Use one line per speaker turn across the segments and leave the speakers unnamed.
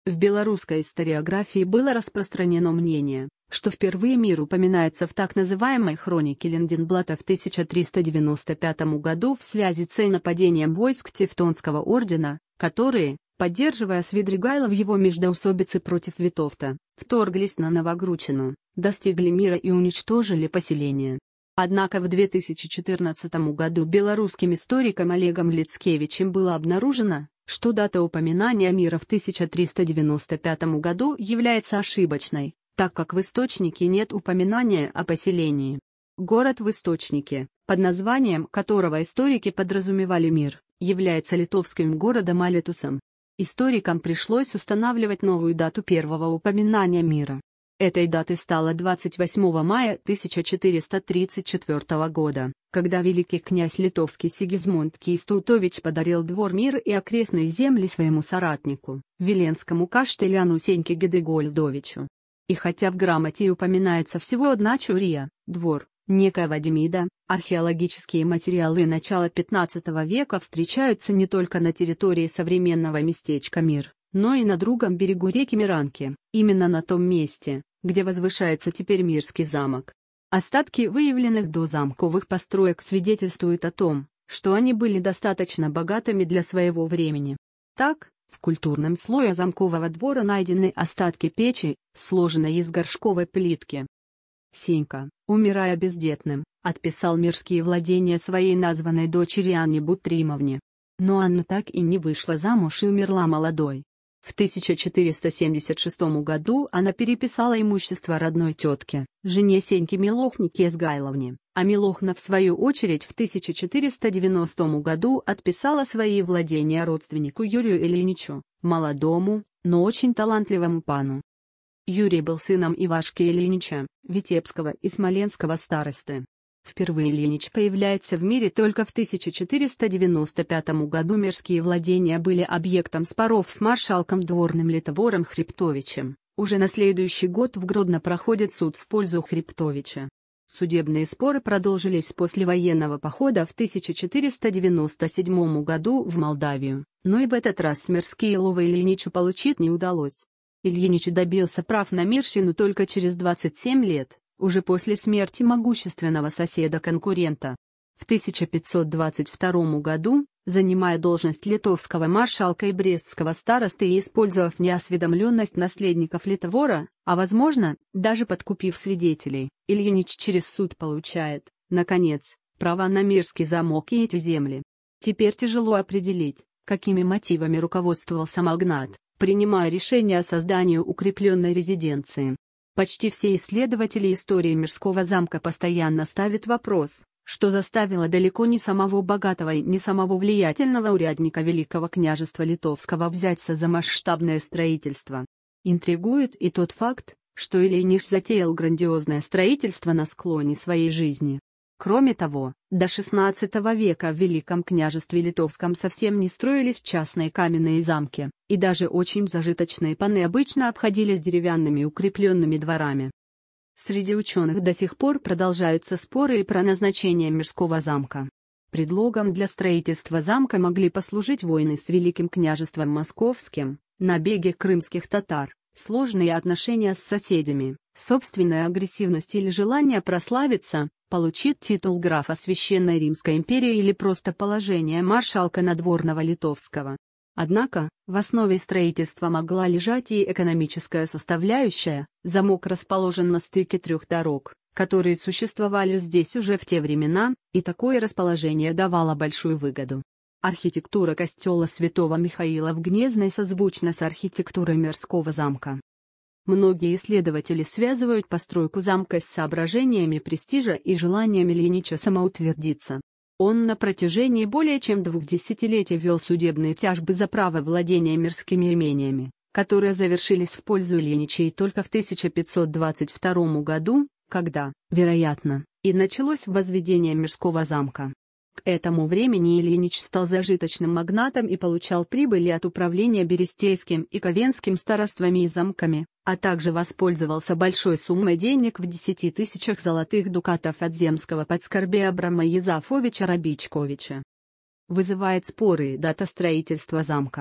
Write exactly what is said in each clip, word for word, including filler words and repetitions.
В белорусской историографии было распространено мнение, что впервые мир упоминается в так называемой хронике Линденблата в тысяча триста девяносто пятом году в связи с нападением войск Тевтонского ордена, которые, поддерживая Свидригайла в его междоусобице против Витовта, вторглись на Новогручину, достигли мира и уничтожили поселение. Однако в две тысячи четырнадцатом году белорусским историком Олегом Лицкевичем было обнаружено, что дата упоминания мира в тысяча триста девяносто пятом году является ошибочной, так как в источнике нет упоминания о поселении. Город в источнике, под названием которого историки подразумевали мир, является литовским городом Алитусом. Историкам пришлось устанавливать новую дату первого упоминания мира. Этой датой стало двадцать восьмого мая тысяча четыреста тридцать четвёртого года, когда великий князь литовский Сигизмунд Кейстутович подарил двор Мир и окрестные земли своему соратнику, виленскому каштеляну Сеньке Гедегольдовичу. И хотя в грамоте упоминается всего одна чурия, двор, некоего Демида, археологические материалы начала пятнадцатого века встречаются не только на территории современного местечка Мир, но и на другом берегу реки Миранки, именно на том месте, где возвышается теперь Мирский замок. Остатки выявленных дозамковых построек свидетельствуют о том, что они были достаточно богатыми для своего времени. Так, в культурном слое замкового двора найдены остатки печи, сложенной из горшковой плитки. Сенька, умирая бездетным, отписал мирские владения своей названной дочери Анне Бутримовне. Но Анна так и не вышла замуж и умерла молодой. В тысяча четыреста семьдесят шестом году она переписала имущество родной тетке, жене Сеньки Милохнике Изгайловне, а Милохна в свою очередь в тысяча четыреста девяностом году отписала свои владения родственнику Юрию Ильиничу, молодому, но очень талантливому пану. Юрий был сыном Ивашки Ильинича, витебского и смоленского старосты. Впервые Ильинич появляется в мире только в тысяча четыреста девяносто пятом году. Мирские владения были объектом споров с маршалком дворным Литовором Хребтовичем. Уже на следующий год в Гродно проходит суд в пользу Хребтовича. Судебные споры продолжились после военного похода в тысяча четыреста девяносто седьмом году в Молдавию, но и в этот раз мирские ловы Ильиничу получить не удалось. Ильинич добился прав на Мирщину только через двадцать семь лет, уже после смерти могущественного соседа-конкурента. В тысяча пятьсот двадцать втором году, занимая должность литовского маршалка и брестского старосты и использовав неосведомленность наследников Литвора, а возможно, даже подкупив свидетелей, Ильинич через суд получает, наконец, права на Мирский замок и эти земли. Теперь тяжело определить, какими мотивами руководствовался магнат, принимая решение о создании укрепленной резиденции. Почти все исследователи истории Мирского замка постоянно ставят вопрос, что заставило далеко не самого богатого и не самого влиятельного урядника Великого княжества Литовского взяться за масштабное строительство. Интригует и тот факт, что Ильинич затеял грандиозное строительство на склоне своей жизни. Кроме того, до шестнадцатого века в Великом княжестве Литовском совсем не строились частные каменные замки, и даже очень зажиточные паны обычно обходились деревянными укрепленными дворами. Среди ученых до сих пор продолжаются споры и про назначение Мирского замка. Предлогом для строительства замка могли послужить войны с Великим княжеством Московским, набеги крымских татар, сложные отношения с соседями, собственная агрессивность или желание прославиться, получить титул графа Священной Римской империи или просто положение маршалка надворного литовского. Однако, в основе строительства могла лежать и экономическая составляющая. Замок расположен на стыке трех дорог, которые существовали здесь уже в те времена, и такое расположение давало большую выгоду. Архитектура костела Святого Михаила в Гнезной созвучна с архитектурой Мирского замка. Многие исследователи связывают постройку замка с соображениями престижа и желанием Ильинича самоутвердиться. Он на протяжении более чем двух десятилетий вел судебные тяжбы за право владения мирскими имениями, которые завершились в пользу Ильинича и только в тысяча пятьсот двадцать втором году, когда, вероятно, и началось возведение Мирского замка. К этому времени Ильинич стал зажиточным магнатом и получал прибыли от управления Берестейским и Ковенским староствами и замками, а также воспользовался большой суммой денег в десяти тысячах золотых дукатов от земского подскорбия Абрама Езафовича Рабичковича. Вызывает споры дата строительства замка.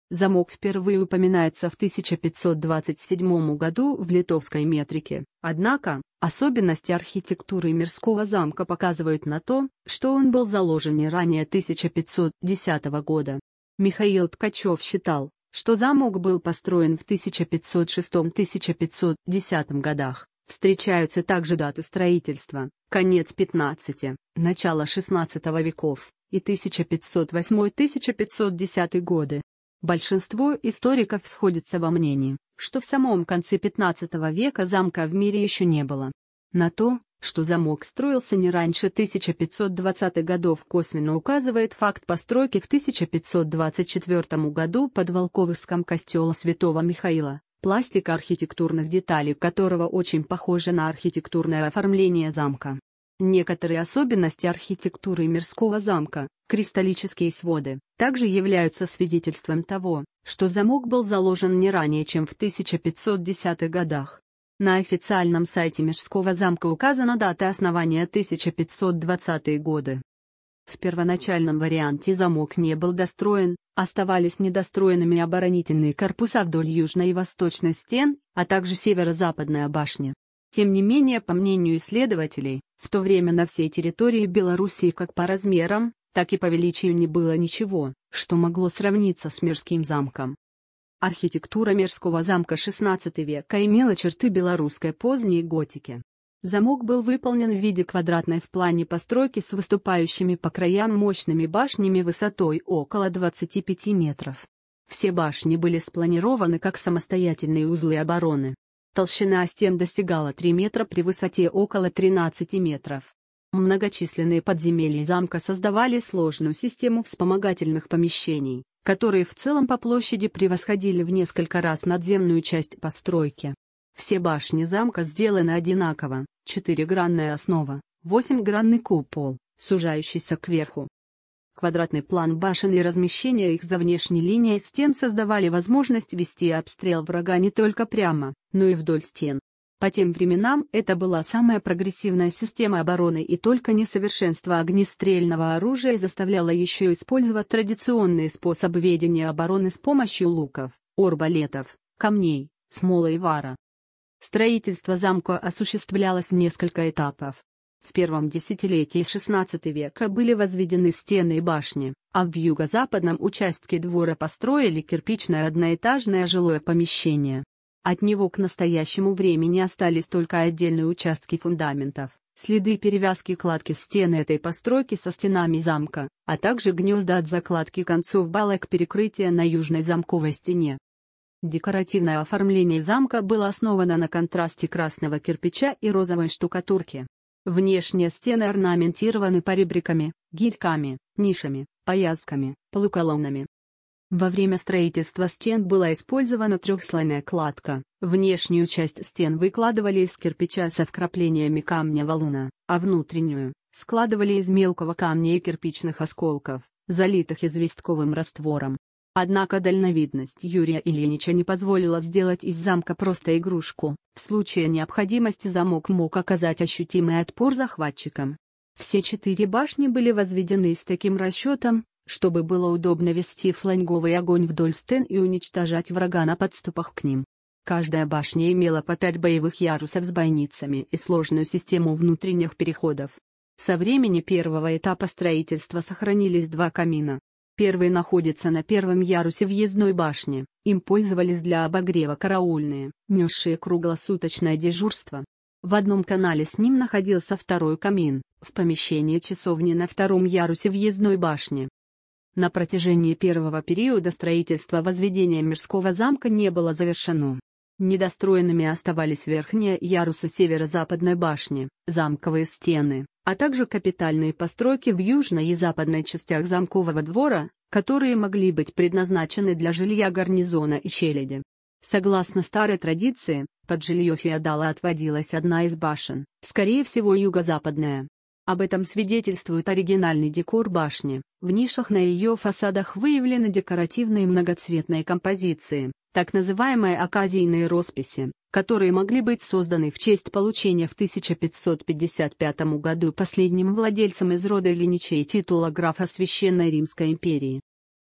Замок впервые упоминается в тысяча пятьсот двадцать седьмом году в литовской метрике, однако, особенности архитектуры Мирского замка показывают на то, что он был заложен не ранее тысяча пятьсот десятого года. Михаил Ткачев считал, что замок был построен в тысяча пятьсот шестом — тысяча пятьсот десятом годах. Встречаются также даты строительства, конец пятнадцатого, начало шестнадцатого веков, и тысяча пятьсот восьмой — тысяча пятьсот десятый годы. Большинство историков сходятся во мнении, что в самом конце пятнадцатого века замка в мире еще не было. На то, что замок строился не раньше тысяча пятьсот двадцатых годов, косвенно указывает факт постройки в тысяча пятьсот двадцать четвёртом году под Волковыском костела Святого Михаила, пластика архитектурных деталей которого очень похожа на архитектурное оформление замка. Некоторые особенности архитектуры Мирского замка, кристаллические своды, также являются свидетельством того, что замок был заложен не ранее, чем в тысяча пятьсот десятых годах. На официальном сайте Мирского замка указана дата основания тысяча пятьсот двадцатые годы. В первоначальном варианте замок не был достроен, оставались недостроенными оборонительные корпуса вдоль южной и восточной стен, а также северо-западная башня. Тем не менее, по мнению исследователей, в то время на всей территории Белоруссии как по размерам, так и по величию не было ничего, что могло сравниться с Мирским замком. Архитектура Мирского замка шестнадцатого века имела черты белорусской поздней готики. Замок был выполнен в виде квадратной в плане постройки с выступающими по краям мощными башнями высотой около двадцати пяти метров. Все башни были спланированы как самостоятельные узлы обороны. Толщина стен достигала трёх метров при высоте около тринадцати метров. Многочисленные подземелья замка создавали сложную систему вспомогательных помещений, которые в целом по площади превосходили в несколько раз надземную часть постройки. Все башни замка сделаны одинаково: четырехгранная основа, восьмигранный купол, сужающийся кверху. Квадратный план башен и размещение их за внешней линией стен создавали возможность вести обстрел врага не только прямо, но и вдоль стен. По тем временам это была самая прогрессивная система обороны, и только несовершенство огнестрельного оружия заставляло еще использовать традиционные способы ведения обороны с помощью луков, арбалетов, камней, смолы и вара. Строительство замка осуществлялось в несколько этапов. В первом десятилетии шестнадцатого века были возведены стены и башни, а в юго-западном участке двора построили кирпичное одноэтажное жилое помещение. От него к настоящему времени остались только отдельные участки фундаментов, следы перевязки кладки стены этой постройки со стенами замка, а также гнезда от закладки концов балок перекрытия на южной замковой стене. Декоративное оформление замка было основано на контрасте красного кирпича и розовой штукатурки. Внешние стены орнаментированы поребриками, гирьками, нишами, поясками, полуколоннами. Во время строительства стен была использована трехслойная кладка. Внешнюю часть стен выкладывали из кирпича со вкраплениями камня-валуна, а внутреннюю складывали из мелкого камня и кирпичных осколков, залитых известковым раствором. Однако дальновидность Юрия Ильинича не позволила сделать из замка просто игрушку. В случае необходимости замок мог оказать ощутимый отпор захватчикам. Все четыре башни были возведены с таким расчетом, чтобы было удобно вести фланговый огонь вдоль стен и уничтожать врага на подступах к ним. Каждая башня имела по пять боевых ярусов с бойницами и сложную систему внутренних переходов. Со времени первого этапа строительства сохранились два камина. Первый находится на первом ярусе въездной башни, им пользовались для обогрева караульные, несшие круглосуточное дежурство. В одном канале с ним находился второй камин, в помещении часовни на втором ярусе въездной башни. На протяжении первого периода строительства возведения Мирского замка не было завершено. Недостроенными оставались верхние ярусы северо-западной башни, замковые стены, а также капитальные постройки в южной и западной частях замкового двора, которые могли быть предназначены для жилья гарнизона и челяди. Согласно старой традиции, под жилье феодала отводилась одна из башен, скорее всего юго-западная. Об этом свидетельствует оригинальный декор башни. В нишах на ее фасадах выявлены декоративные многоцветные композиции, так называемые оказийные росписи, которые могли быть созданы в честь получения в тысяча пятьсот пятьдесят пятом году последним владельцем из рода Ильиничей титула графа Священной Римской империи.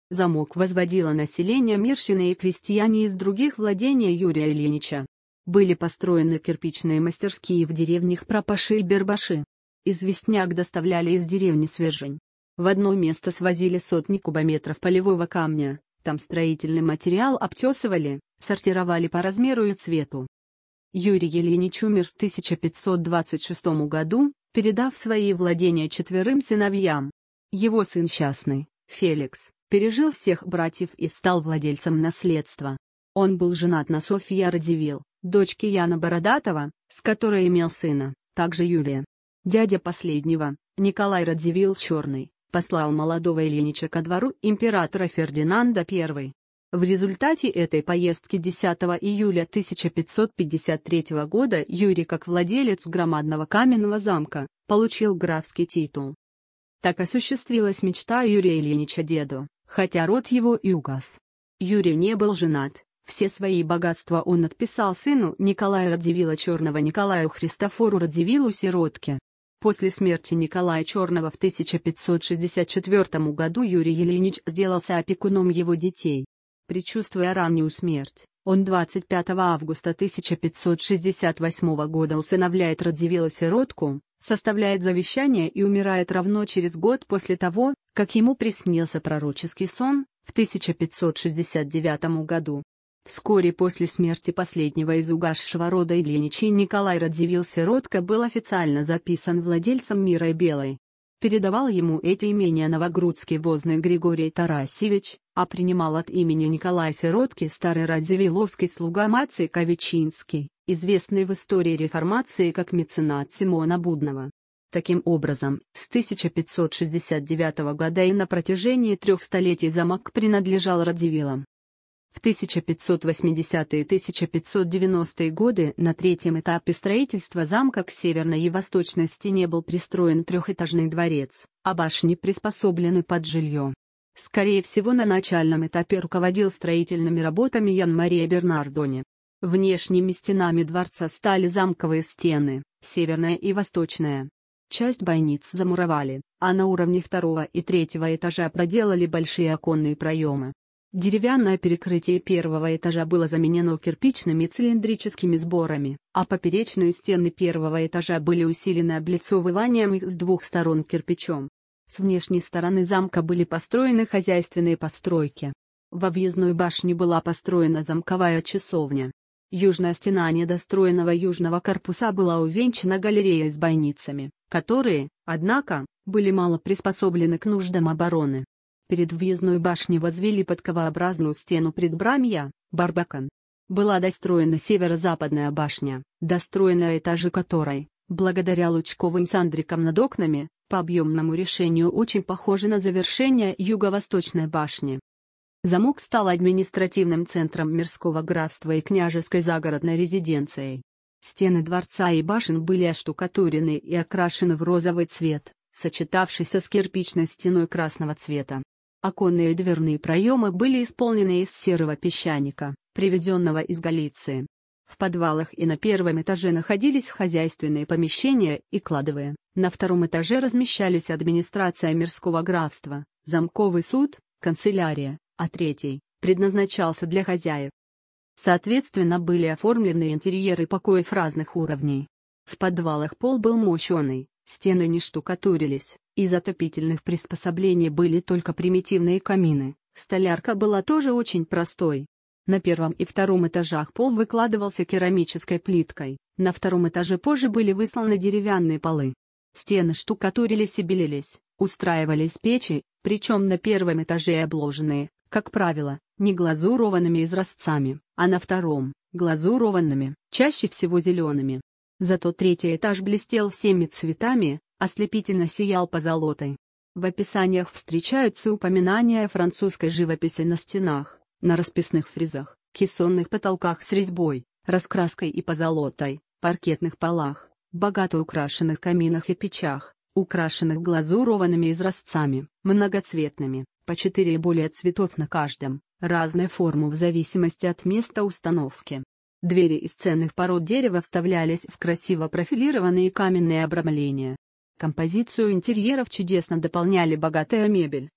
Замок возводило население Мирщины и крестьяне из других владений Юрия Ильинича. Были построены кирпичные мастерские в деревнях Пропаши и Бербаши. Известняк доставляли из деревни Свержень. В одно место свозили сотни кубометров полевого камня, там строительный материал обтесывали, сортировали по размеру и цвету. Юрий Ильинич умер в тысяча пятьсот двадцать шестом году, передав свои владения четверым сыновьям. Его сын Счастный, Феликс, пережил всех братьев и стал владельцем наследства. Он был женат на Софье Радзивилл, дочке Яна Бородатого, с которой имел сына, также Юрия. Дядя последнего, Николай Радзивилл Черный, послал молодого Ильинича ко двору императора Фердинанда Первого. В результате этой поездки десятого июля тысяча пятьсот пятьдесят третьего года Юрий, как владелец громадного каменного замка, получил графский титул. Так осуществилась мечта Юрия Ильинича деду, хотя род его и угас. Юрий не был женат, все свои богатства он отписал сыну Николая Радзивилла Черного Николаю Христофору Радзивиллу сиротке. После смерти Николая Черного в тысяча пятьсот шестьдесят четвёртом году Юрий Ильинич сделался опекуном его детей. Предчувствуя раннюю смерть, он двадцать пятого августа тысяча пятьсот шестьдесят восьмого года усыновляет Радзивилла сиротку, составляет завещание и умирает равно через год после того, как ему приснился пророческий сон, в тысяча пятьсот шестьдесят девятом году. Вскоре после смерти последнего из угасшего рода Ильиничей Николай Радзивилл сиротка был официально записан владельцем Мира и Белой. Передавал ему эти имения новогрудский возный Григорий Тарасевич, а принимал от имени Николая сиротки старый радзивилловский слуга Маций Ковичинский, известный в истории реформации как меценат Симона Будного. Таким образом, с тысяча пятьсот шестьдесят девятого года и на протяжении трех столетий замок принадлежал Радзивиллам. В тысяча пятьсот восьмидесятые — тысяча пятьсот девяностые годы на третьем этапе строительства замка к северной и восточной стене был пристроен трехэтажный дворец, а башни приспособлены под жилье. Скорее всего, на начальном этапе руководил строительными работами Ян Мария Бернардони. Внешними стенами дворца стали замковые стены, северная и восточная. Часть бойниц замуровали, а на уровне второго и третьего этажа проделали большие оконные проемы. Деревянное перекрытие первого этажа было заменено кирпичными цилиндрическими сборами, а поперечные стены первого этажа были усилены облицовыванием их с двух сторон кирпичом. С внешней стороны замка были построены хозяйственные постройки. Во въездной башне была построена замковая часовня. Южная стена недостроенного южного корпуса была увенчана галереей с бойницами, которые, однако, были мало приспособлены к нуждам обороны. Перед въездной башней возвели подковообразную стену предбрамья, барбакан. Была достроена северо-западная башня, достроенные этажи которой, благодаря лучковым сандрикам над окнами, по объемному решению очень похожи на завершение юго-восточной башни. Замок стал административным центром Мирского графства и княжеской загородной резиденцией. Стены дворца и башен были оштукатурены и окрашены в розовый цвет, сочетавшийся с кирпичной стеной красного цвета. Оконные и дверные проемы были исполнены из серого песчаника, привезенного из Галиции. В подвалах и на первом этаже находились хозяйственные помещения и кладовые, на втором этаже размещались администрация Мирского графства, замковый суд, канцелярия, а третий предназначался для хозяев. Соответственно, были оформлены интерьеры покоев разных уровней. В подвалах пол был мощеный, стены не штукатурились, из отопительных приспособлений были только примитивные камины, столярка была тоже очень простой. На первом и втором этажах пол выкладывался керамической плиткой, на втором этаже позже были высланы деревянные полы. Стены штукатурились и белились, устраивались печи, причем на первом этаже обложенные, как правило, не глазурованными изразцами, а на втором – глазурованными, чаще всего зелеными. Зато третий этаж блестел всеми цветами, ослепительно сиял позолотой. В описаниях встречаются упоминания о французской живописи на стенах, на расписных фризах, кессонных потолках с резьбой, раскраской и позолотой, паркетных полах, богато украшенных каминах и печах, украшенных глазурованными изразцами, многоцветными, по четыре и более цветов на каждом, разной формы в зависимости от места установки. Двери из ценных пород дерева вставлялись в красиво профилированные каменные обрамления. Композицию интерьеров чудесно дополняли богатая мебель,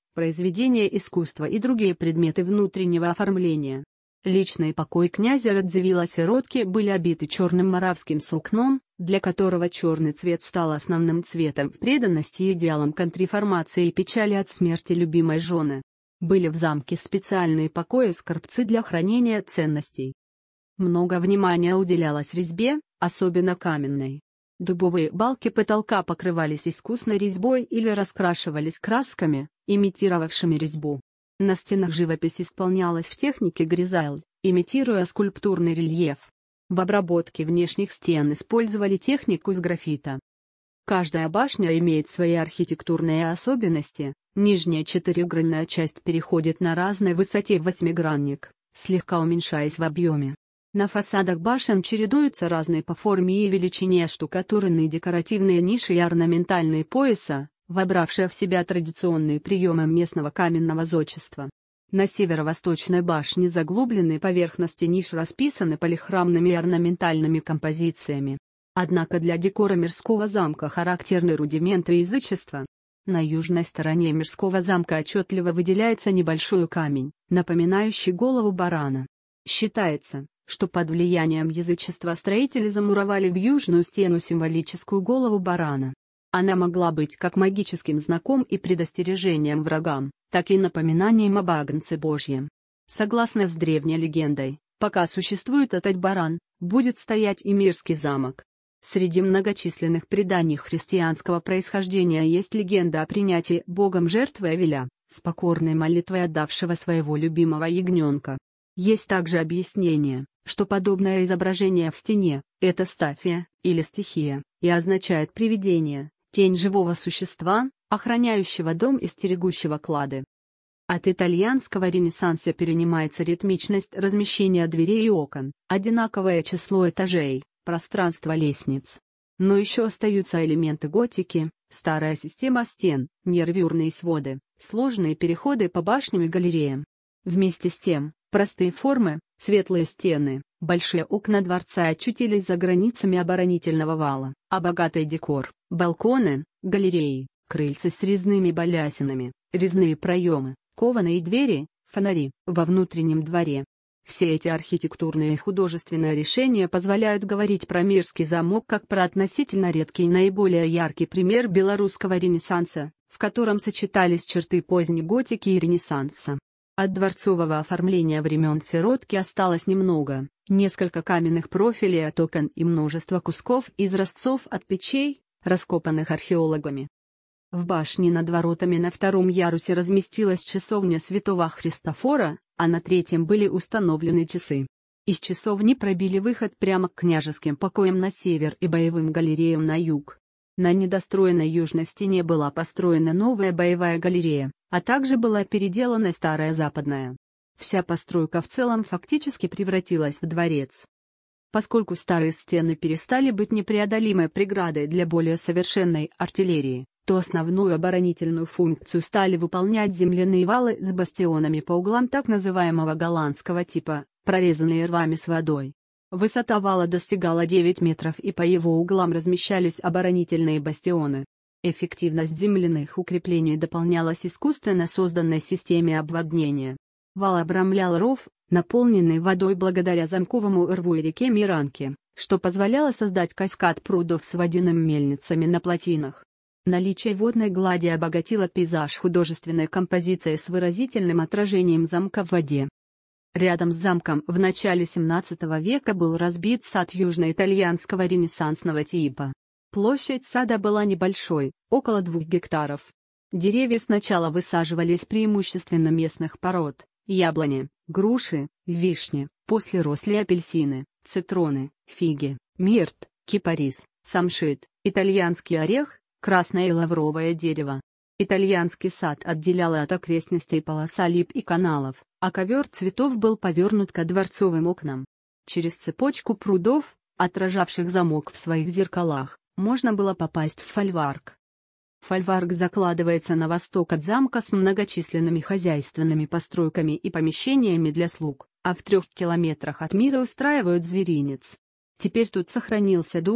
произведения искусства и другие предметы внутреннего оформления. Личный покой князя Радзивилла Сиротки были обиты черным моравским сукном, для которого черный цвет стал основным цветом в преданности и идеалам контрреформации и печали от смерти любимой жены. Были в замке специальные покои-скорбцы для хранения ценностей. Много внимания уделялось резьбе, особенно каменной. Дубовые балки потолка покрывались искусной резьбой или раскрашивались красками, имитировавшими резьбу. На стенах живопись исполнялась в технике гризайль, имитируя скульптурный рельеф. В обработке внешних стен использовали технику из графита. Каждая башня имеет свои архитектурные особенности. Нижняя четырехгранная часть переходит на разной высоте в восьмигранник, слегка уменьшаясь в объеме. На фасадах башен чередуются разные по форме и величине штукатуренные декоративные ниши и орнаментальные пояса, вобравшие в себя традиционные приемы местного каменного зодчества. На северо-восточной башне заглубленные поверхности ниш расписаны полихромными и орнаментальными композициями. Однако для декора Мирского замка характерны рудименты язычества. На южной стороне Мирского замка отчетливо выделяется небольшой камень, напоминающий голову барана. Считается, что под влиянием язычества строители замуровали в южную стену символическую голову барана. Она могла быть как магическим знаком и предостережением врагам, так и напоминанием об Агнце Божьем. Согласно с древней легендой, пока существует этот баран, будет стоять и Мирский замок. Среди многочисленных преданий христианского происхождения есть легенда о принятии Богом жертвы Авеля, с покорной молитвой отдавшего своего любимого ягненка. Есть также объяснение, что подобное изображение в стене – это стафия, или стихия, и означает привидение, тень живого существа, охраняющего дом и стерегущего клады. От итальянского ренессанса перенимается ритмичность размещения дверей и окон, одинаковое число этажей, пространство лестниц. Но еще остаются элементы готики, старая система стен, нервюрные своды, сложные переходы по башням и галереям. Вместе с тем, простые формы, светлые стены, большие окна дворца очутились за границами оборонительного вала, а богатый декор, балконы, галереи, крыльца с резными балясинами, резные проемы, кованые двери, фонари во внутреннем дворе. Все эти архитектурные и художественные решения позволяют говорить про Мирский замок как про относительно редкий и наиболее яркий пример белорусского ренессанса, в котором сочетались черты поздней готики и ренессанса. От дворцового оформления времен Сиротки осталось немного, несколько каменных профилей от окон и множество кусков изразцов от печей, раскопанных археологами. В башне над воротами на втором ярусе разместилась часовня святого Христофора, а на третьем были установлены часы. Из часовни пробили выход прямо к княжеским покоям на север и боевым галереям на юг. На недостроенной южной стене была построена новая боевая галерея, а также была переделана старая западная. Вся постройка в целом фактически превратилась в дворец. Поскольку старые стены перестали быть непреодолимой преградой для более совершенной артиллерии, то основную оборонительную функцию стали выполнять земляные валы с бастионами по углам так называемого голландского типа, прорезанные рвами с водой. Высота вала достигала девяти метров, и по его углам размещались оборонительные бастионы. Эффективность земляных укреплений дополнялась искусственно созданной системе обводнения. Вал обрамлял ров, наполненный водой благодаря замковому рву и реке Миранке, что позволяло создать каскад прудов с водяными мельницами на плотинах. Наличие водной глади обогатило пейзаж художественной композицией с выразительным отражением замка в воде. Рядом с замком в начале семнадцатого века был разбит сад южноитальянского ренессансного типа. Площадь сада была небольшой, около двух гектаров. Деревья сначала высаживались преимущественно местных пород: яблони, груши, вишни, после росли апельсины, цитроны, фиги, мирт, кипарис, самшит, итальянский орех, красное и лавровое дерево. Итальянский сад отделяла от окрестностей полоса лип и каналов, а ковер цветов был повернут ко дворцовым окнам. Через цепочку прудов, отражавших замок в своих зеркалах, можно было попасть в фольварк. Фольварк закладывается на восток от замка с многочисленными хозяйственными постройками и помещениями для слуг, а в трех километрах от мира устраивают зверинец. Теперь тут сохранился дуб,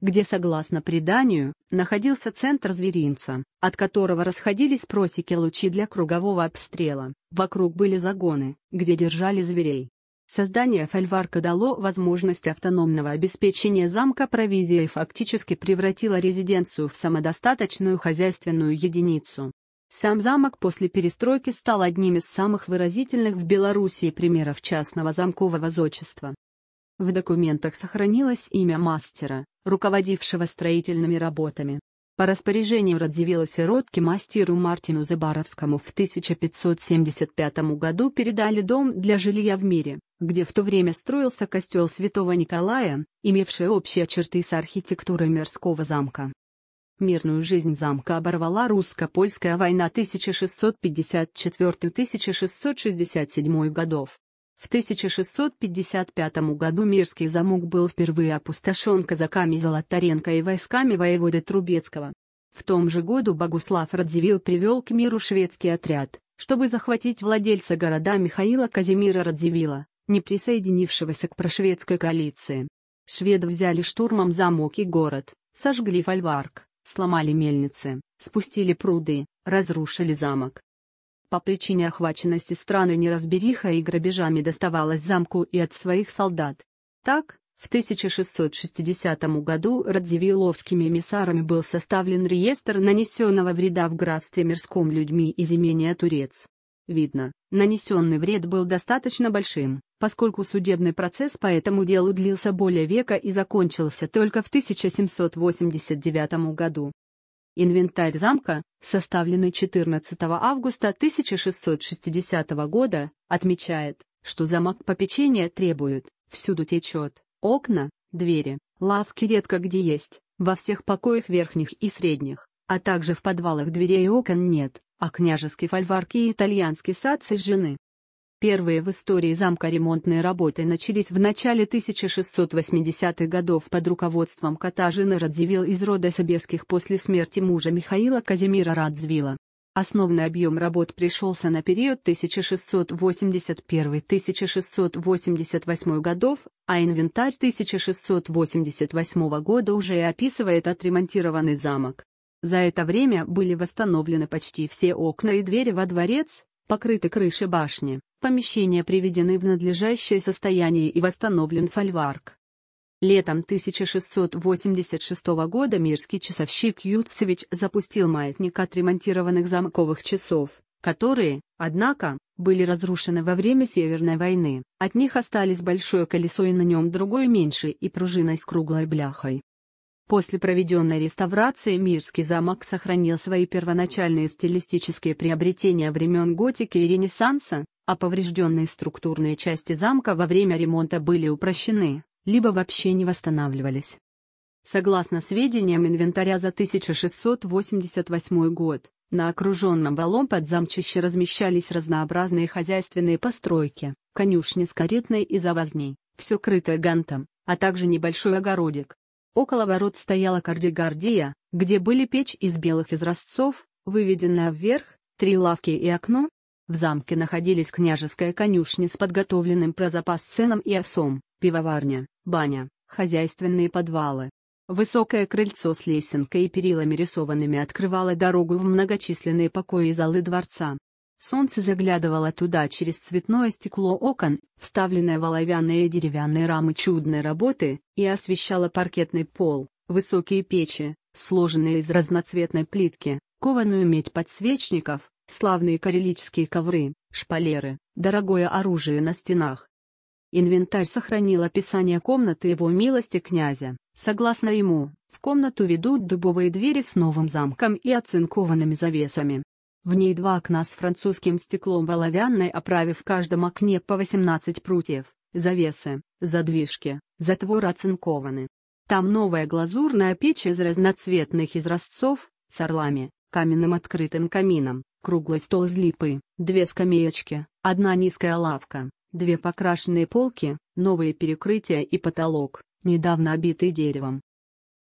где, согласно преданию, находился центр зверинца, от которого расходились просеки лучи для кругового обстрела. Вокруг были загоны, где держали зверей. Создание фольварка дало возможность автономного обеспечения замка провизией и фактически превратило резиденцию в самодостаточную хозяйственную единицу. Сам замок после перестройки стал одним из самых выразительных в Белоруссии примеров частного замкового зодчества. В документах сохранилось имя мастера, руководившего строительными работами. По распоряжению Радзивилла сиротки мастеру Мартину Забаровскому в тысяча пятьсот семьдесят пятом году передали дом для жилья в Мире, где в то время строился костел Святого Николая, имевший общие черты с архитектурой Мирского замка. Мирную жизнь замка оборвала русско-польская война тысяча шестьсот пятьдесят четвёртый — тысяча шестьсот шестьдесят седьмой годов. В тысяча шестьсот пятьдесят пятом году Мирский замок был впервые опустошен казаками Золотаренко и войсками воеводы Трубецкого. В том же году Богуслав Радзивилл привел к Миру шведский отряд, чтобы захватить владельца города Михаила Казимира Радзивилла, не присоединившегося к прошведской коалиции. Шведы взяли штурмом замок и город, сожгли фольварк, сломали мельницы, спустили пруды, разрушили замок. По причине охваченности страны неразберихой и грабежами доставалось замку и от своих солдат. Так, в тысяча шестьсот шестидесятом году радзивилловскими эмиссарами был составлен реестр нанесенного вреда в графстве Мирском людьми из имения Турец. Видно, нанесенный вред был достаточно большим, поскольку судебный процесс по этому делу длился более века и закончился только в тысяча семьсот восемьдесят девятом году. Инвентарь замка, составленный четырнадцатого августа тысяча шестьсот шестидесятого года, отмечает, что замок попечения требует, всюду течет, окна, двери, лавки редко где есть, во всех покоях верхних и средних, а также в подвалах дверей и окон нет, а княжеский фольварк и итальянский сад сожжены. Первые в истории замка ремонтные работы начались в начале тысяча шестьсот восьмидесятых годов под руководством Катажины Радзивилл из рода Собеских после смерти мужа Михаила Казимира Радзивилла. Основной объем работ пришелся на период тысяча шестьсот восемьдесят первый — тысяча шестьсот восемьдесят восьмой годов, а инвентарь тысяча шестьсот восемьдесят восьмого года уже и описывает отремонтированный замок. За это время были восстановлены почти все окна и двери во дворец, покрыты крыши башни, помещения приведены в надлежащее состояние и восстановлен фольварк. Летом тысяча шестьсот восемьдесят шестого года мирский часовщик Юцевич запустил маятник отремонтированных замковых часов, которые, однако, были разрушены во время Северной войны. От них остались большое колесо и на нем другое меньше и пружиной с круглой бляхой. После проведенной реставрации Мирский замок сохранил свои первоначальные стилистические приобретения времен готики и Ренессанса, а поврежденные структурные части замка во время ремонта были упрощены, либо вообще не восстанавливались. Согласно сведениям инвентаря за тысяча шестьсот восемьдесят восьмой год, на окруженном валом подзамчище размещались разнообразные хозяйственные постройки, конюшни с каретной и завозней, все крытое гантом, а также небольшой огородик. Около ворот стояла кардигардия, где были печь из белых изразцов, выведенная вверх, три лавки и окно. В замке находились княжеская конюшня с подготовленным про запас сеном и овсом, пивоварня, баня, хозяйственные подвалы. Высокое крыльцо с лесенкой и перилами рисованными открывало дорогу в многочисленные покои и залы дворца. Солнце заглядывало туда через цветное стекло окон, вставленное в оловянные и деревянные рамы чудной работы, и освещало паркетный пол, высокие печи, сложенные из разноцветной плитки, кованую медь подсвечников, славные карелические ковры, шпалеры, дорогое оружие на стенах. Инвентарь сохранил описание комнаты его милости князя. Согласно ему, в комнату ведут дубовые двери с новым замком и оцинкованными завесами. В ней два окна с французским стеклом в оловянной оправе, в каждом окне по восемнадцать прутьев, завесы, задвижки, затворы оцинкованы. Там новая глазурная печь из разноцветных изразцов, с орлами, каменным открытым камином, круглый стол из липы, две скамеечки, одна низкая лавка, две покрашенные полки, новые перекрытия и потолок, недавно обитый деревом.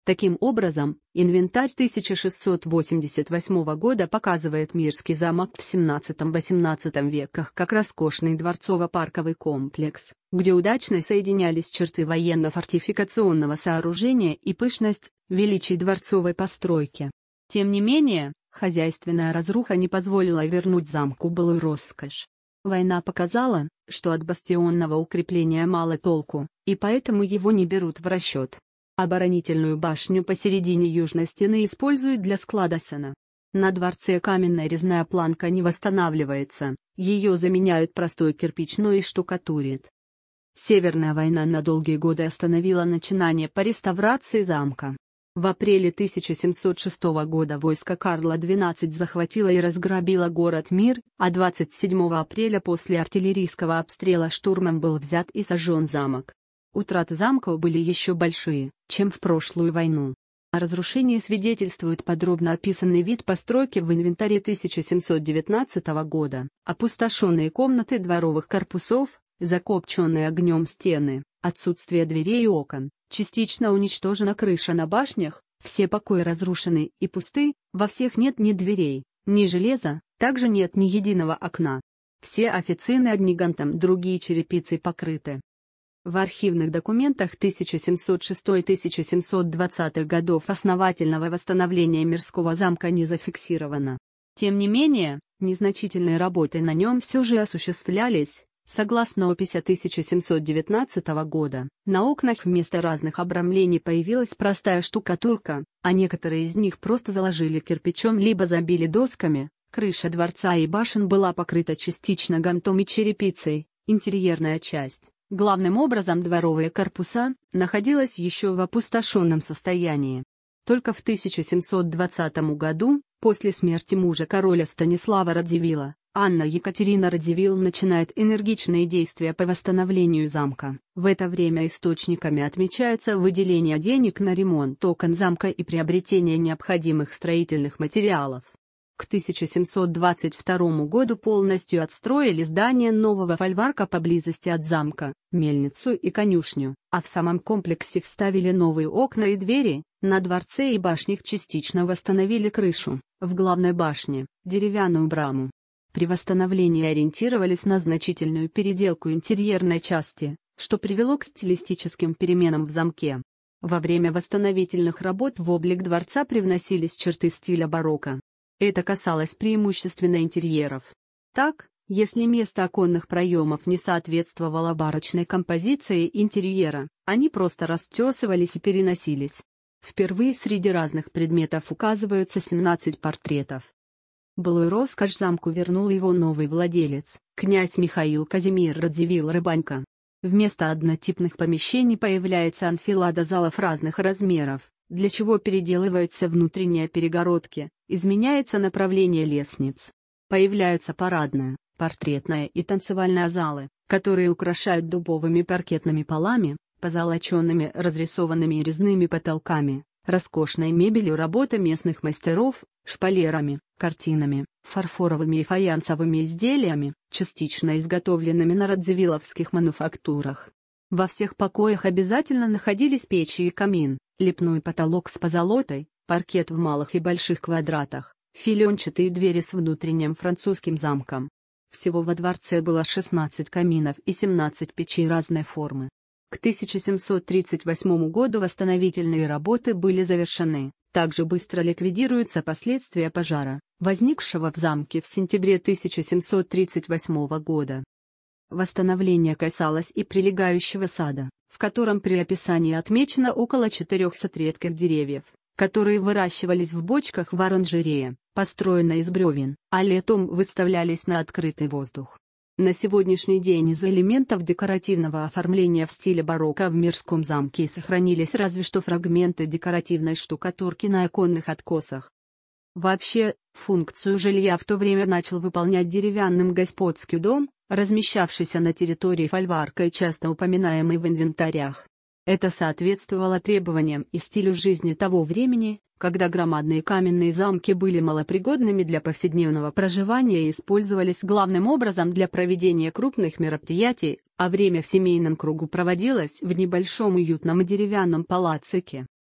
Таким образом, инвентарь тысяча шестьсот восемьдесят восьмого года показывает Мирский замок в семнадцатом-восемнадцатом веках как роскошный дворцово-парковый комплекс, где удачно соединялись черты военно-фортификационного сооружения и пышность, величие дворцовой постройки. Тем не менее, хозяйственная разруха не позволила вернуть замку былую роскошь. Война показала, что от бастионного укрепления мало толку, и поэтому его не берут в расчет. Оборонительную башню посередине южной стены используют для склада сена. На дворце каменная резная планка не восстанавливается, ее заменяют простой кирпичной и штукатурят. Северная война на долгие годы остановила начинание по реставрации замка. В апреле тысяча семьсот шестого года войско Карла двенадцатого захватило и разграбило город Мир, а двадцать седьмого апреля после артиллерийского обстрела штурмом был взят и сожжен замок. Утраты замка были еще большие, чем в прошлую войну. О разрушении свидетельствует подробно описанный вид постройки в инвентаре тысяча семьсот девятнадцатого года, опустошенные комнаты дворовых корпусов, закопченные огнем стены, отсутствие дверей и окон, частично уничтожена крыша на башнях, все покои разрушены и пусты, во всех нет ни дверей, ни железа, также нет ни единого окна. Все официны огнегантом, другие черепицей покрыты. В архивных документах тысяча семьсот шестого — тысяча семьсот двадцатого годов основательного восстановления Мирского замка не зафиксировано. Тем не менее, незначительные работы на нем все же осуществлялись. Согласно описи тысяча семьсот девятнадцатого года, на окнах вместо разных обрамлений появилась простая штукатурка, а некоторые из них просто заложили кирпичом либо забили досками. Крыша дворца и башен была покрыта частично гантом и черепицей. Интерьерная часть, главным образом дворовые корпуса, находилась еще в опустошенном состоянии. Только в тысяча семьсот двадцатом году, после смерти мужа короля Станислава Радзивилла, Анна Екатерина Радзивилл начинает энергичные действия по восстановлению замка. В это время источниками отмечаются выделение денег на ремонт окон замка и приобретение необходимых строительных материалов. К тысяча семьсот двадцать второму году полностью отстроили здание нового фольварка поблизости от замка, мельницу и конюшню, а в самом комплексе вставили новые окна и двери. На дворце и башнях частично восстановили крышу, в главной башне – деревянную браму. При восстановлении ориентировались на значительную переделку интерьерной части, что привело к стилистическим переменам в замке. Во время восстановительных работ в облик дворца привносились черты стиля барокко. Это касалось преимущественно интерьеров. Так, если место оконных проемов не соответствовало барочной композиции интерьера, они просто растесывались и переносились. Впервые среди разных предметов указываются семнадцать портретов. Былую роскошь замку вернул его новый владелец, князь Михаил Казимир Радзивилл Рыбанько. Вместо однотипных помещений появляется анфилада залов разных размеров, для чего переделываются внутренние перегородки, изменяется направление лестниц. Появляются парадная, портретная и танцевальная залы, которые украшают дубовыми паркетными полами, позолоченными разрисованными резными потолками, роскошной мебелью работы местных мастеров, шпалерами, картинами, фарфоровыми и фаянсовыми изделиями, частично изготовленными на радзивилловских мануфактурах. Во всех покоях обязательно находились печи и камин, лепной потолок с позолотой, паркет в малых и больших квадратах, филенчатые двери с внутренним французским замком. Всего во дворце было шестнадцать каминов и семнадцать печей разной формы. К тысяча семьсот тридцать восьмому году восстановительные работы были завершены. Также быстро ликвидируются последствия пожара, возникшего в замке в сентябре тысяча семьсот тридцать восьмого года. Восстановление касалось и прилегающего сада, в котором при описании отмечено около четырехсот редких деревьев, которые выращивались в бочках в оранжерее, построенной из бревен, а летом выставлялись на открытый воздух. На сегодняшний день из элементов декоративного оформления в стиле барокко в Мирском замке сохранились разве что фрагменты декоративной штукатурки на оконных откосах. Вообще, функцию жилья в то время начал выполнять деревянным господский дом, размещавшийся на территории фольварка и часто упоминаемый в инвентарях. Это соответствовало требованиям и стилю жизни того времени, когда громадные каменные замки были малопригодными для повседневного проживания и использовались главным образом для проведения крупных мероприятий, а время в семейном кругу проводилось в небольшом уютном деревянном палацике.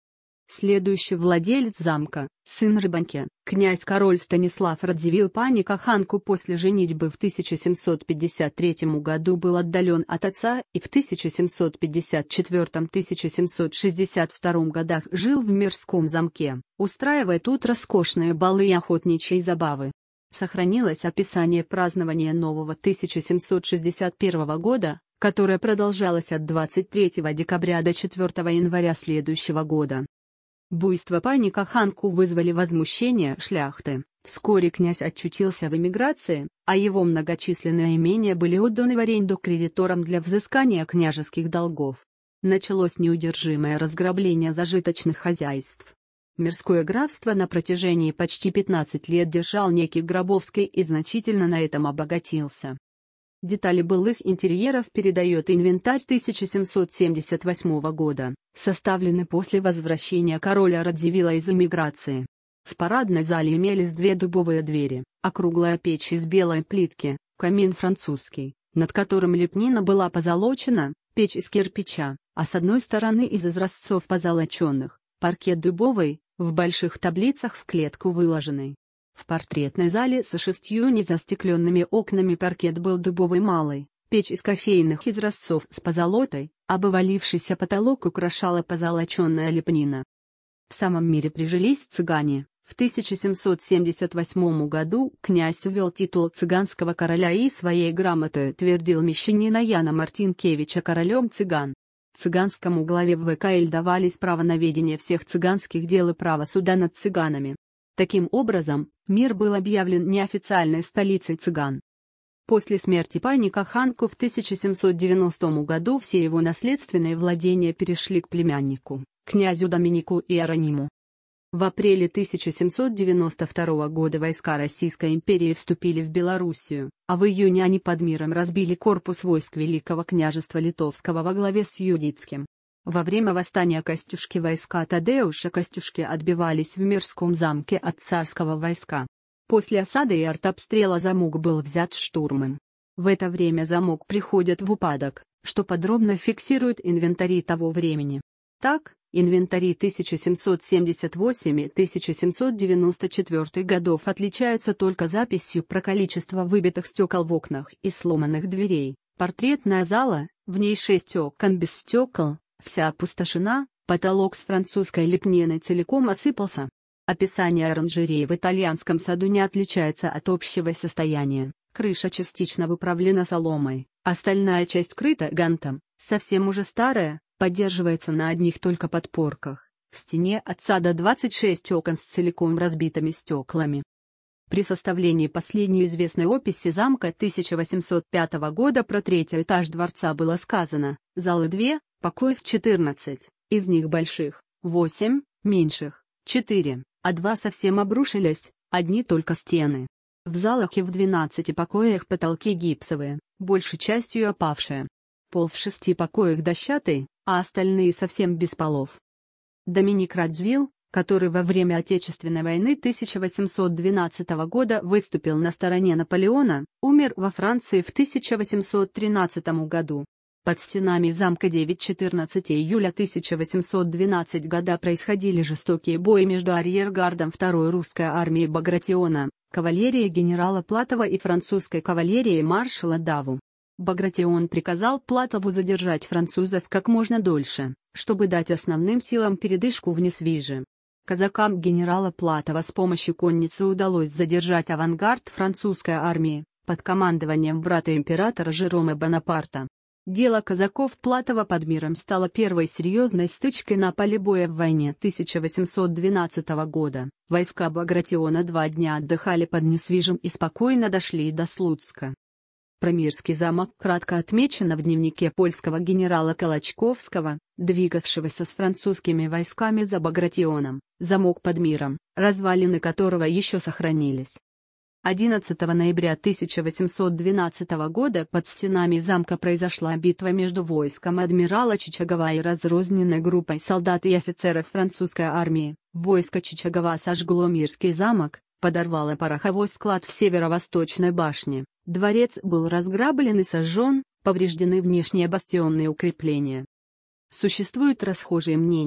Следующий владелец замка, сын Рыбаньки, князь-король Станислав Радзивилл Паника Ханку после женитьбы в тысяча семьсот пятьдесят третьем году был отдален от отца и в тысяча семьсот пятьдесят четвёртом — тысяча семьсот шестьдесят втором годах жил в Мирском замке, устраивая тут роскошные балы и охотничьи забавы. Сохранилось описание празднования нового тысяча семьсот шестьдесят первого года, которое продолжалось от двадцать третьего декабря до четвёртого января следующего года. Буйства Паника Ханку вызвали возмущение шляхты. Вскоре князь очутился в эмиграции, а его многочисленные имения были отданы в аренду кредиторам для взыскания княжеских долгов. Началось неудержимое разграбление зажиточных хозяйств. Мирское графство на протяжении почти пятнадцати лет держал некий Гробовский и значительно на этом обогатился. Детали былых интерьеров передает инвентарь тысяча семьсот семьдесят восьмого года, составленный после возвращения короля Радзивилла из эмиграции. В парадной зале имелись две дубовые двери, округлая печь из белой плитки, камин французский, над которым лепнина была позолочена, печь из кирпича, а с одной стороны из изразцов позолоченных, паркет дубовый, в больших таблицах в клетку выложенный. В портретной зале со шестью незастекленными окнами паркет был дубовый малый, печь из кофейных изразцов с позолотой, обвалившийся потолок украшала позолоченная лепнина. В самом мире прижились цыгане. В тысяча семьсот семьдесят восьмом году князь ввел титул цыганского короля и своей грамотой утвердил мещанина Яна Мартинкевича королем цыган. Цыганскому главе вэ ка эль давались право на ведение всех цыганских дел и право суда над цыганами. Таким образом, мир был объявлен неофициальной столицей цыган. После смерти Паника Ханку в тысяча семьсот девяностом году все его наследственные владения перешли к племяннику, князю Доминику Иерониму. В апреле тысяча семьсот девяносто второго года войска Российской империи вступили в Белоруссию, а в июне они под миром разбили корпус войск Великого княжества Литовского во главе с Юдицким. Во время восстания Костюшки войска Тадеуша Костюшки отбивались в Мирском замке от царского войска. После осады и артобстрела замок был взят штурмом. В это время замок приходит в упадок, что подробно фиксирует инвентари того времени. Так, инвентари тысяча семьсот семьдесят восемь и тысяча семьсот девяносто четвёртый годов отличаются только записью про количество выбитых стекол в окнах и сломанных дверей. Портретная зала, в ней шесть окон без стекол, вся опустошена, потолок с французской лепниной целиком осыпался. Описание оранжереи в итальянском саду не отличается от общего состояния. Крыша частично выправлена соломой, остальная часть крыта гантом, совсем уже старая, поддерживается на одних только подпорках. В стене от сада двадцать шесть окон с целиком разбитыми стеклами. При составлении последней известной описи замка тысяча восемьсот пятого года про третий этаж дворца было сказано: залы две, покоев четырнадцать, из них больших, восемь, меньших, четыре, а два совсем обрушились, одни только стены. В залах и в двенадцати покоях потолки гипсовые, большей частью опавшие. Пол в шести покоях дощатый, а остальные совсем без полов. Доминик Радзивилл, который во время Отечественной войны тысяча восемьсот двенадцатого года выступил на стороне Наполеона, умер во Франции в тысяча восемьсот тринадцатом году. Под стенами замка девятого-четырнадцатого июля тысяча восемьсот двенадцатого года происходили жестокие бои между арьергардом второй русской армии Багратиона, кавалерией генерала Платова и французской кавалерией маршала Даву. Багратион приказал Платову задержать французов как можно дольше, чтобы дать основным силам передышку в Несвиже. Казакам генерала Платова с помощью конницы удалось задержать авангард французской армии, под командованием брата императора Жерома Бонапарта. Дело казаков Платова под миром стало первой серьезной стычкой на поле боя в войне тысяча восемьсот двенадцатого года. Войска Багратиона два дня отдыхали под Несвижем и спокойно дошли до Слуцка. Про Мирский замок кратко отмечено в дневнике польского генерала Колочковского, двигавшегося с французскими войсками за Багратионом, замок под миром, развалины которого еще сохранились. одиннадцатого ноября тысяча восемьсот двенадцатого года под стенами замка произошла битва между войском адмирала Чичагова и разрозненной группой солдат и офицеров французской армии. Войско Чичагова сожгло Мирский замок, подорвало пороховой склад в северо-восточной башне, дворец был разграблен и сожжен, повреждены внешние бастионные укрепления. Существует расхожее мнение,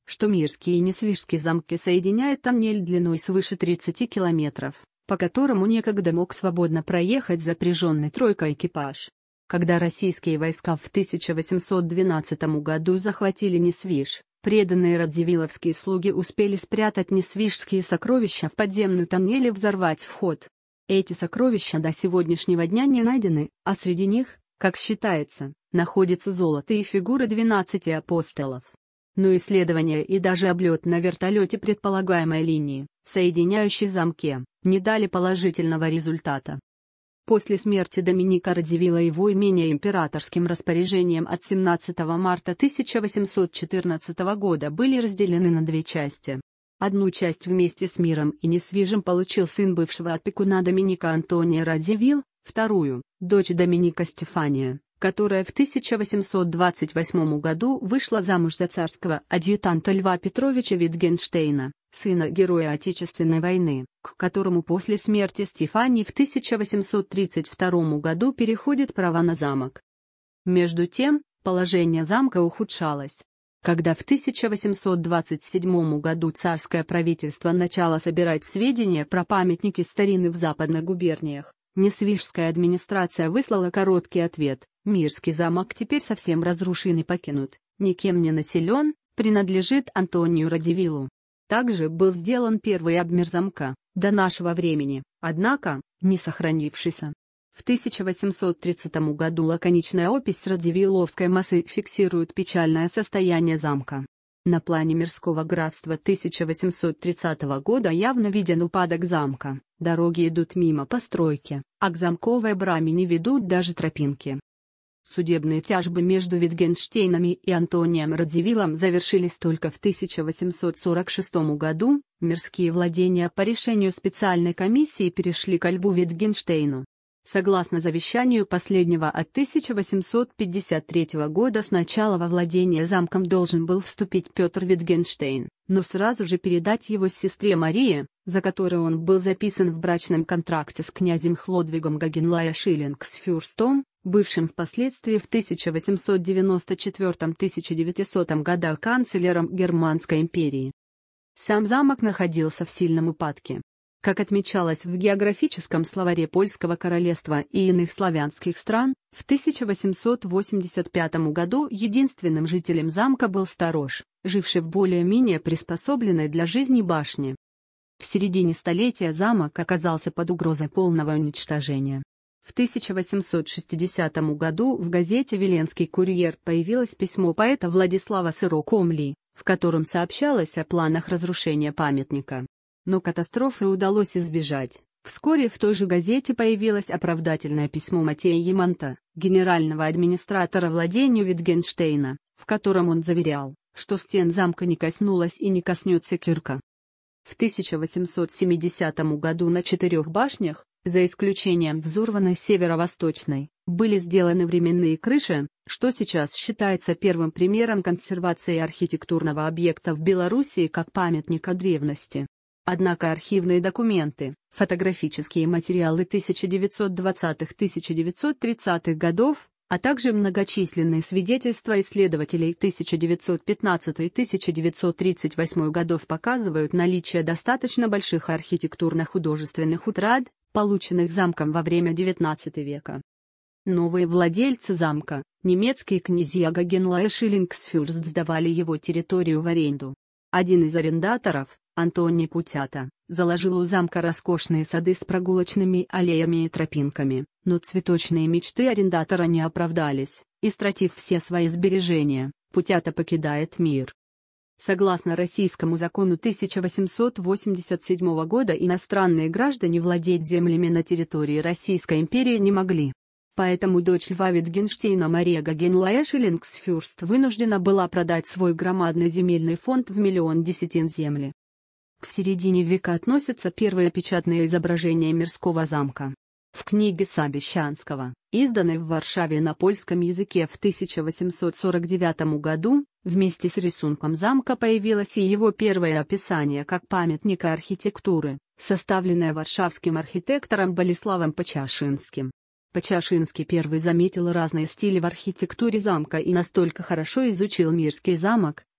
что Мирский и Несвижский замки соединяет тоннель длиной свыше тридцати километров, по которому некогда мог свободно проехать запряженный тройкой экипаж. Когда российские войска в тысяча восемьсот двенадцатом году захватили Несвиж, преданные радзивилловские слуги успели спрятать несвижские сокровища в подземный тоннель и взорвать вход. Эти сокровища до сегодняшнего дня не найдены, а среди них, как считается, находятся золото и фигуры двенадцати апостолов. Но исследования и даже облет на вертолете предполагаемой линии, соединяющей замки, не дали положительного результата. После смерти Доминика Радзивилла его имение императорским распоряжением от семнадцатого марта тысяча восемьсот четырнадцатого года были разделены на две части. Одну часть вместе с Миром и Несвижем получил сын бывшего опекуна Доминика Антония Радзивилл, вторую – дочь Доминика Стефания, которая в тысяча восемьсот двадцать восьмом году вышла замуж за царского адъютанта Льва Петровича Витгенштейна, сына героя Отечественной войны, к которому после смерти Стефании в тысяча восемьсот тридцать втором году переходит права на замок. Между тем, положение замка ухудшалось. Когда в тысяча восемьсот двадцать седьмом году царское правительство начало собирать сведения про памятники старины в западных губерниях, Несвижская администрация выслала короткий ответ: Мирский замок теперь совсем разрушен и покинут, никем не населен, принадлежит Антонию Радзивиллу. Также был сделан первый обмер замка, до нашего времени, однако, не сохранившийся. В тысяча восемьсот тридцатом году лаконичная опись радзивилловской массы фиксирует печальное состояние замка. На плане Мирского графства тысяча восемьсот тридцатого года явно виден упадок замка, дороги идут мимо постройки, а к замковой браме не ведут даже тропинки. Судебные тяжбы между Витгенштейнами и Антонием Радзивиллом завершились только в тысяча восемьсот сорок шестом году, мирские владения по решению специальной комиссии перешли ко Льву Витгенштейну. Согласно завещанию последнего от тысяча восемьсот пятьдесят третьего года сначала во владение замком должен был вступить Петр Витгенштейн, но сразу же передать его сестре Марии, за которой он был записан в брачном контракте с князем Хлодвигом Гогенлайя-Шиллингсфюрстом, бывшим впоследствии в тысяча восемьсот девяносто четвёртом — тысяча девятисотом годах канцлером Германской империи. Сам замок находился в сильном упадке. Как отмечалось в географическом словаре Польского королевства и иных славянских стран, в тысяча восемьсот восемьдесят пятом году единственным жителем замка был сторож, живший в более-менее приспособленной для жизни башне. В середине столетия замок оказался под угрозой полного уничтожения. В тысяча восемьсот шестидесятом году в газете «Виленский курьер» появилось письмо поэта Владислава Сырокомли, в котором сообщалось о планах разрушения памятника. Но катастрофы удалось избежать. Вскоре в той же газете появилось оправдательное письмо Матея Яманта, генерального администратора владению Витгенштейна, в котором он заверял, что стен замка не коснулась и не коснется кирка. В тысяча восемьсот семидесятом году на четырех башнях, за исключением взорванной северо-восточной, были сделаны временные крыши, что сейчас считается первым примером консервации архитектурного объекта в Белоруссии как памятника древности. Однако архивные документы, фотографические материалы тысяча девятьсот двадцатых — тысяча девятьсот тридцатых годов, а также многочисленные свидетельства исследователей тысяча девятьсот пятнадцатого — тысяча девятьсот тридцать восьмого годов показывают наличие достаточно больших архитектурно-художественных утрат, полученных замком во время девятнадцатого века. Новые владельцы замка, немецкие князья Гогенлайя-Шиллингсфюрст, сдавали его территорию в аренду. Один из арендаторов, Антоний Путята, заложил у замка роскошные сады с прогулочными аллеями и тропинками, но цветочные мечты арендатора не оправдались, истратив все свои сбережения, Путята покидает мир. Согласно российскому закону тысяча восемьсот восемьдесят седьмого года иностранные граждане владеть землями на территории Российской империи не могли. Поэтому дочь Льва Витгенштейна Мария Гогенлайя-Шиллингсфюрст вынуждена была продать свой громадный земельный фонд в миллион десятин земли. К середине века относятся первые печатные изображения Мирского замка. В книге Собещанского, изданной в Варшаве на польском языке в тысяча восемьсот сорок девятом году, вместе с рисунком замка появилось и его первое описание как памятника архитектуры, составленное варшавским архитектором Болеславом Почашинским. Почашинский первый заметил разные стили в архитектуре замка и настолько хорошо изучил Мирский замок,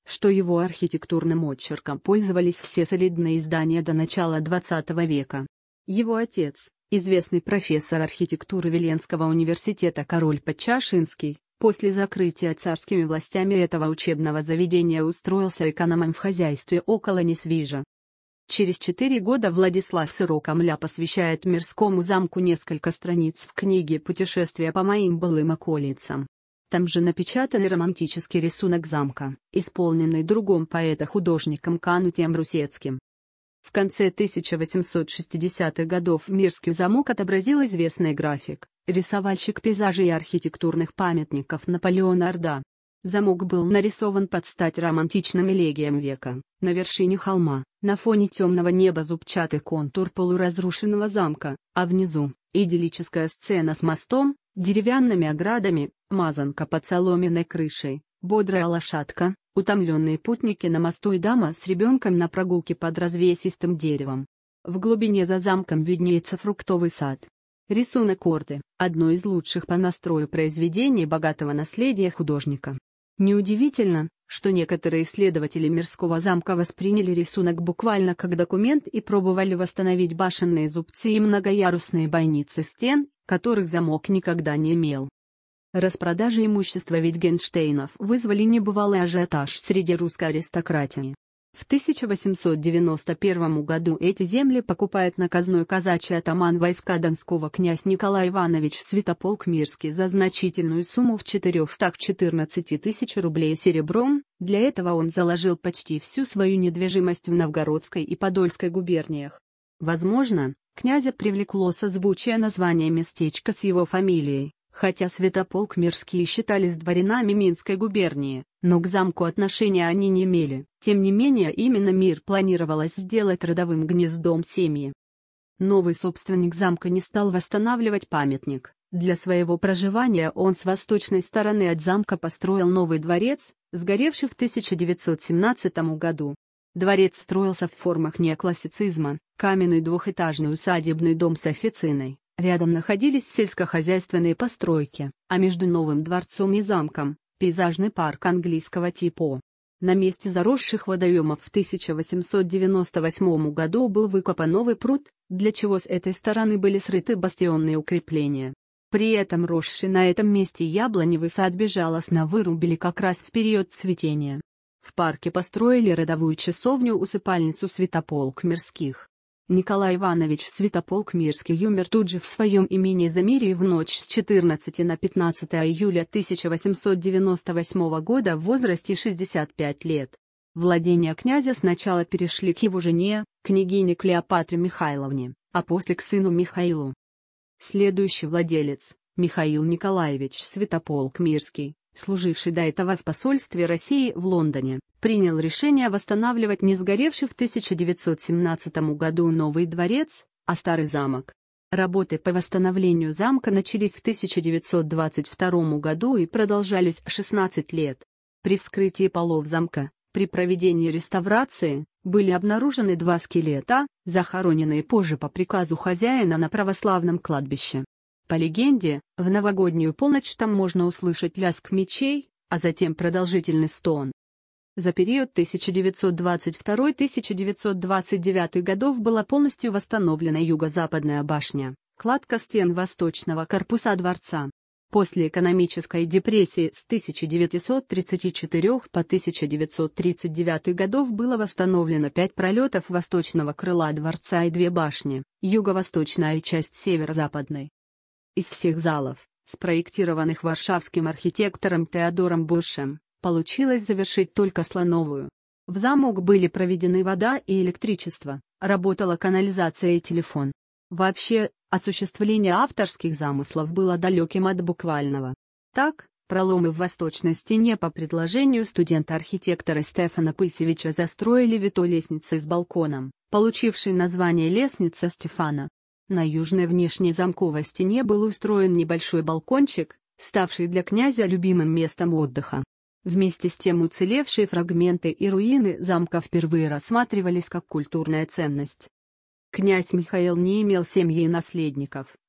что его архитектурным очерком пользовались все солидные здания до начала двадцатого века. Его отец, известный профессор архитектуры Виленского университета король Подчашинский, после закрытия царскими властями этого учебного заведения устроился экономом в хозяйстве около Несвижа. Через четыре года Владислав Сырокамля посвящает Мирскому замку несколько страниц в книге «Путешествие по моим былым околицам». Там же напечатан романтический рисунок замка, исполненный другом поэта-художником Канутием Русецким. В конце тысяча восемьсот шестидесятых годов Мирский замок отобразил известный график, рисовальщик пейзажей и архитектурных памятников Наполеон Орда. Замок был нарисован под стать романтичным элегиям века, на вершине холма, на фоне темного неба зубчатый контур полуразрушенного замка, а внизу — идиллическая сцена с мостом, деревянными оградами, мазанка под соломенной крышей, бодрая лошадка, утомленные путники на мосту и дама с ребенком на прогулке под развесистым деревом. В глубине за замком виднеется фруктовый сад. Рисунок Орды – одно из лучших по настрою произведений богатого наследия художника. Неудивительно, что некоторые исследователи Мирского замка восприняли рисунок буквально как документ и пробовали восстановить башенные зубцы и многоярусные бойницы стен, которых замок никогда не имел. Распродажа имущества Витгенштейнов вызвали небывалый ажиотаж среди русской аристократии. В тысяча восемьсот девяносто первом году эти земли покупает наказной казачий атаман войска Донского князь Николай Иванович Святополк Мирский за значительную сумму в четыреста четырнадцать тысяч рублей серебром. Для этого он заложил почти всю свою недвижимость в Новгородской и Подольской губерниях. Возможно, князя привлекло созвучие названия местечка с его фамилией. Хотя Святополк Мирские считались дворянами Минской губернии, но к замку отношения они не имели, тем не менее именно Мир планировалось сделать родовым гнездом семьи. Новый собственник замка не стал восстанавливать памятник, для своего проживания он с восточной стороны от замка построил новый дворец, сгоревший в тысяча девятьсот семнадцатом году. Дворец строился в формах неоклассицизма, каменный двухэтажный усадебный дом с официной. Рядом находились сельскохозяйственные постройки, а между новым дворцом и замком – пейзажный парк английского типа. На месте заросших водоемов в тысяча восемьсот девяносто восьмом году был выкопан новый пруд, для чего с этой стороны были срыты бастионные укрепления. При этом росший на этом месте яблоневый сад безжалостно вырубили как раз в период цветения. В парке построили родовую часовню-усыпальницу Святополк Мирских. Николай Иванович Святополк Мирский умер тут же в своем имении Замирье в ночь с четырнадцатого на пятнадцатое июля тысяча восемьсот девяносто восьмого года в возрасте шестидесяти пяти лет. Владения князя сначала перешли к его жене, княгине Клеопатре Михайловне, а после к сыну Михаилу. Следующий владелец, Михаил Николаевич Святополк Мирский, служивший до этого в посольстве России в Лондоне, принял решение восстанавливать не сгоревший в тысяча девятьсот семнадцатом году новый дворец, а старый замок. Работы по восстановлению замка начались в тысяча девятьсот двадцать втором году и продолжались шестнадцать лет. При вскрытии полов замка, при проведении реставрации, были обнаружены два скелета, захороненные позже по приказу хозяина на православном кладбище. По легенде, в новогоднюю полночь там можно услышать лязг мечей, а затем продолжительный стон. За период тысяча девятьсот двадцать второй — тысяча девятьсот двадцать девятый годов была полностью восстановлена юго-западная башня, кладка стен восточного корпуса дворца. После экономической депрессии с тысяча девятьсот тридцать четвёртого по тысяча девятьсот тридцать девятый годов было восстановлено пять пролетов восточного крыла дворца и две башни, юго-восточная и часть северо-западной. Из всех залов, спроектированных варшавским архитектором Теодором Буршем, получилось завершить только Слоновую. В замок были проведены вода и электричество, работала канализация и телефон. Вообще, осуществление авторских замыслов было далеким от буквального. Так, проломы в восточной стене по предложению студента-архитектора Стефана Пысевича застроили витой лестницей с балконом, получившей название «Лестница Стефана». На южной внешней замковой стене был устроен небольшой балкончик, ставший для князя любимым местом отдыха. Вместе с тем уцелевшие фрагменты и руины замка впервые рассматривались как культурная ценность. Князь Михаил не имел семьи и наследников,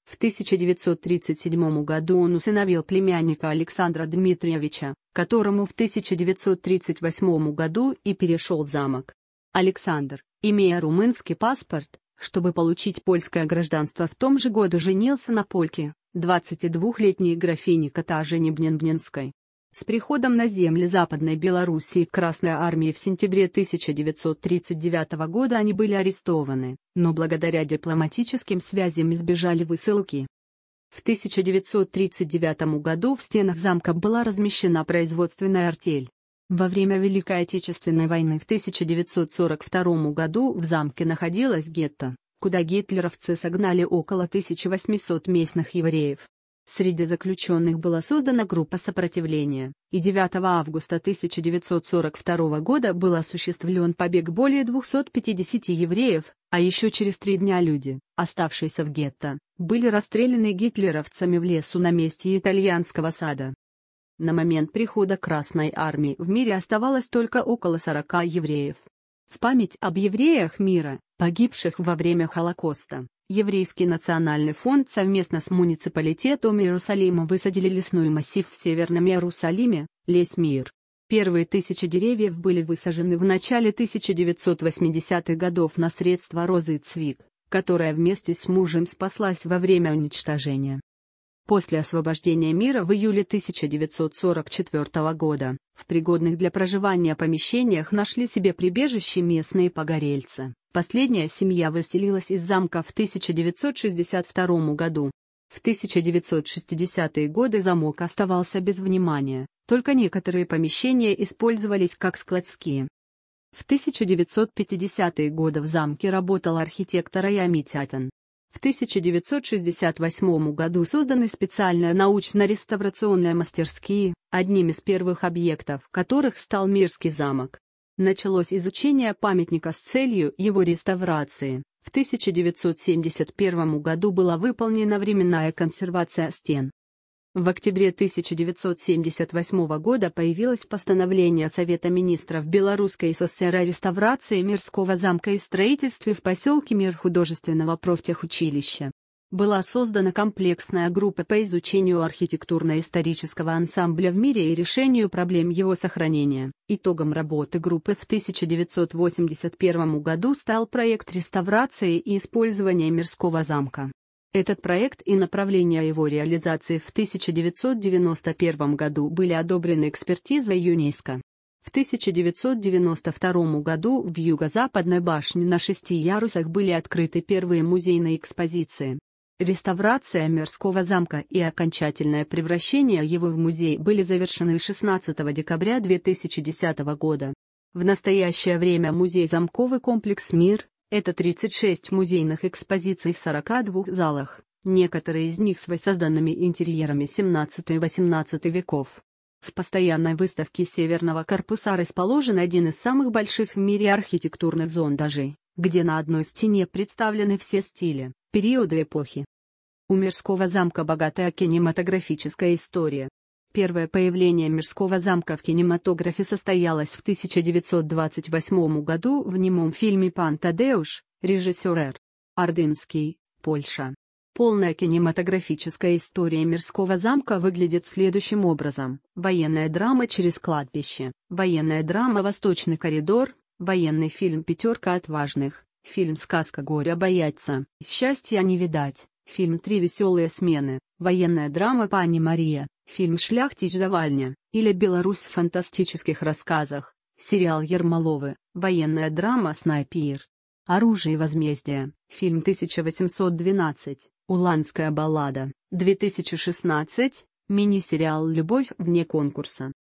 В тысяча девятьсот тридцать седьмом году он усыновил племянника Александра Дмитриевича, которому в тысяча девятьсот тридцать восьмом году и перешел замок. Александр, имея румынский паспорт, чтобы получить польское гражданство, в том же году женился на польке, двадцатидвухлетней графине Катажине Бненбненской. С приходом на земли Западной Белоруссии Красной армии в сентябре тысяча девятьсот тридцать девятого года они были арестованы, но благодаря дипломатическим связям избежали высылки. В тысяча девятьсот тридцать девятом году в стенах замка была размещена производственная артель. Во время Великой Отечественной войны в тысяча девятьсот сорок втором году в замке находилось гетто, куда гитлеровцы согнали около тысячи восьмисот местных евреев. Среди заключенных была создана группа сопротивления, и девятого августа тысяча девятьсот сорок второго года был осуществлен побег более двухсот пятидесяти евреев, а еще через три дня люди, оставшиеся в гетто, были расстреляны гитлеровцами в лесу на месте итальянского сада. На момент прихода Красной армии в мире оставалось только около сорока евреев. В память об евреях мира, погибших во время Холокоста, Еврейский национальный фонд совместно с муниципалитетом Иерусалима высадили лесной массив в Северном Иерусалиме, лес Мир. Первые тысячи деревьев были высажены в начале тысяча девятьсот восьмидесятых годов на средства Розы Цвик, которая вместе с мужем спаслась во время уничтожения. После освобождения Мира в июле тысяча девятьсот сорок четвёртого года, в пригодных для проживания помещениях нашли себе прибежище местные погорельцы. Последняя семья выселилась из замка в тысяча девятьсот шестьдесят втором году. В тысяча девятьсот шестидесятые годы замок оставался без внимания, только некоторые помещения использовались как складские. В тысяча девятьсот пятидесятые годы в замке работал архитектор Аями Тятин. В тысяча девятьсот шестьдесят восьмом году созданы специальные научно-реставрационные мастерские, одним из первых объектов которых стал Мирский замок. Началось изучение памятника с целью его реставрации. В тысяча девятьсот семьдесят первом году была выполнена временная консервация стен. В октябре тысяча девятьсот семьдесят восьмого года появилось постановление Совета министров Белорусской ССР о реставрации Мирского замка и строительстве в поселке Мир художественного профтехучилища. Была создана комплексная группа по изучению архитектурно-исторического ансамбля в мире и решению проблем его сохранения. Итогом работы группы в тысяча девятьсот восемьдесят первом году стал проект реставрации и использования Мирского замка. Этот проект и направления его реализации в тысяча девятьсот девяносто первом году были одобрены экспертизой ЮНЕСКО. В тысяча девятьсот девяносто втором году в Юго-Западной башне на шести ярусах были открыты первые музейные экспозиции. Реставрация Мирского замка и окончательное превращение его в музей были завершены шестнадцатого декабря две тысячи десятого года. В настоящее время музей-замковый комплекс «Мир» — это тридцать шесть музейных экспозиций в сорока двух залах, некоторые из них с воссозданными интерьерами семнадцатого-восемнадцатого веков. В постоянной выставке Северного корпуса расположен один из самых больших в мире архитектурных зондажей, где на одной стене представлены все стили, периоды эпохи. У Мирского замка богатая кинематографическая история. Первое появление Мирского замка в кинематографе состоялось в тысяча девятьсот двадцать восьмом году в немом фильме «Пан Тадеуш», режиссер Р. Ордынский, Польша. Полная кинематографическая история Мирского замка выглядит следующим образом: военная драма «Через кладбище», военная драма «Восточный коридор», военный фильм «Пятерка отважных», фильм «Сказка горя бояться, счастья не видать», фильм «Три веселые смены», военная драма «Пани Мария», фильм «Шляхтич Завальня» или «Беларусь в фантастических рассказах», сериал «Ермоловы», военная драма «Снайпер», «Оружие и возмездие», фильм тысяча восемьсот двенадцать, «Уланская баллада», две тысячи шестнадцать, мини-сериал «Любовь вне конкурса».